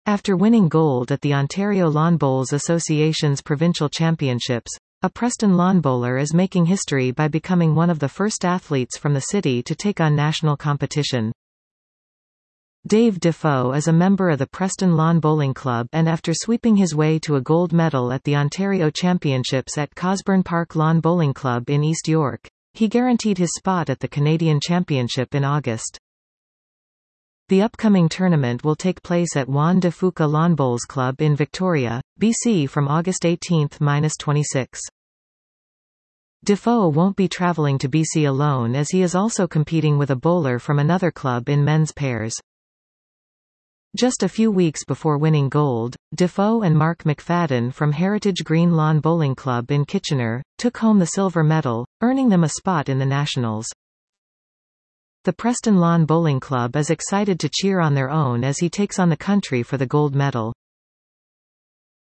After winning gold at the Ontario Lawn Bowls Association's provincial championships, a Preston lawn bowler is making history by becoming one of the first athletes from the city to take on national competition. Dave Defoe is a member of the Preston Lawn Bowling Club, and after sweeping his way to a gold medal at the Ontario Championships at Cosburn Park Lawn Bowling Club in East York, he guaranteed his spot at the Canadian Championship in August. The upcoming tournament will take place at Juan de Fuca Lawn Bowls Club in Victoria, BC from August 18–26. Defoe won't be travelling to BC alone, as he is also competing with a bowler from another club in men's pairs. Just a few weeks before winning gold, Defoe and Mark McFadden from Heritage Green Lawn Bowling Club in Kitchener took home the silver medal, earning them a spot in the Nationals. The Preston Lawn Bowling Club is excited to cheer on their own as he takes on the country for the gold medal.